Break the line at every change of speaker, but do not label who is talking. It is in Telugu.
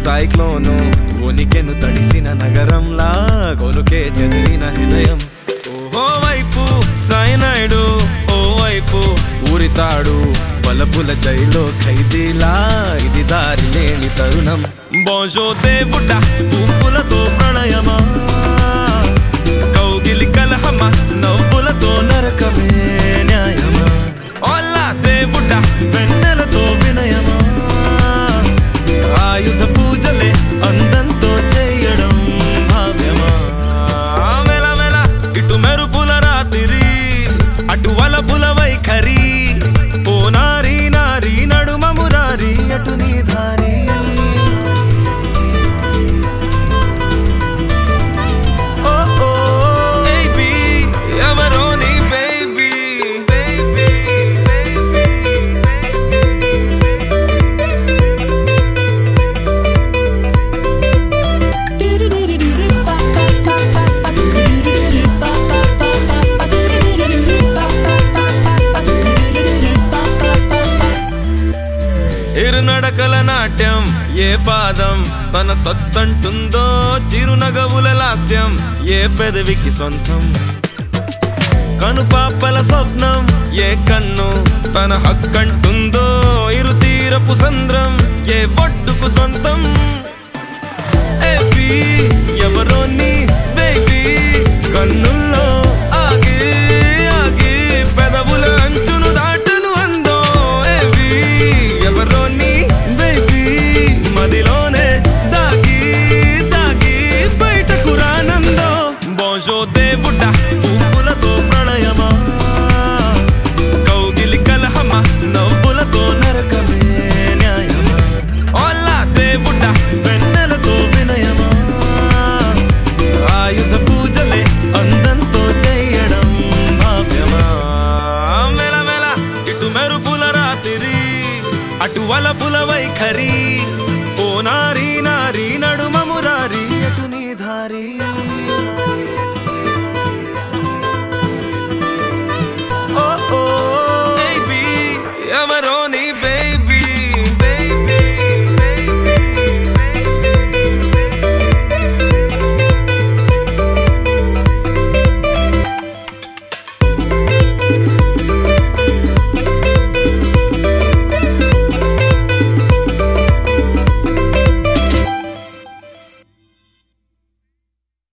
సైక్లోను ఉనికెను తడిసిన నగరంలా కొనుకే చెదిరిన హృదయం. ఓహో వైపు సైనైడు, ఓ వైపు ఊరితాడు బలపుల జైలో ఖైదీలా ఇది దారి లేని తరుణం. బోజో దేవుడా పువ్వులతో ప్రణయమా, కౌగిలి కలహమా నవ్వులతో నరకమే న్యాయమా. ఓలా దేవుడా వెన్నెలతో వినయమా, ఆయుధ పూజలే అందంతో చేయడం భావ్యమా. మెలమెల ఇటు మెరుపుల రాత్రి అటు వలపుల వైఖరి, ఓ నారీ నారీ నడుమ మురారి అటు నీ ధారి. నడకల నాట్యం ఏ పాదం తన సత్తంటుందో, చిరునగవుల లాస్యం ఏ పెదవికి సొంతం. కనుపాపల స్వప్నం ఏ కన్ను తన హక్కంటుందో, ఇరు తీరపు సంద్రం ఏ ఒడ్డుకు సొంతం. ఎవరో నీ బేబీ కన్నుల్లో ఆగి ఆగి పెదవుల అంచును దాటును అందో. ఎవరో నీ బేబీ మదిలోనే దాగి దాగి బయటకు రానందో. బోజో దేవుడా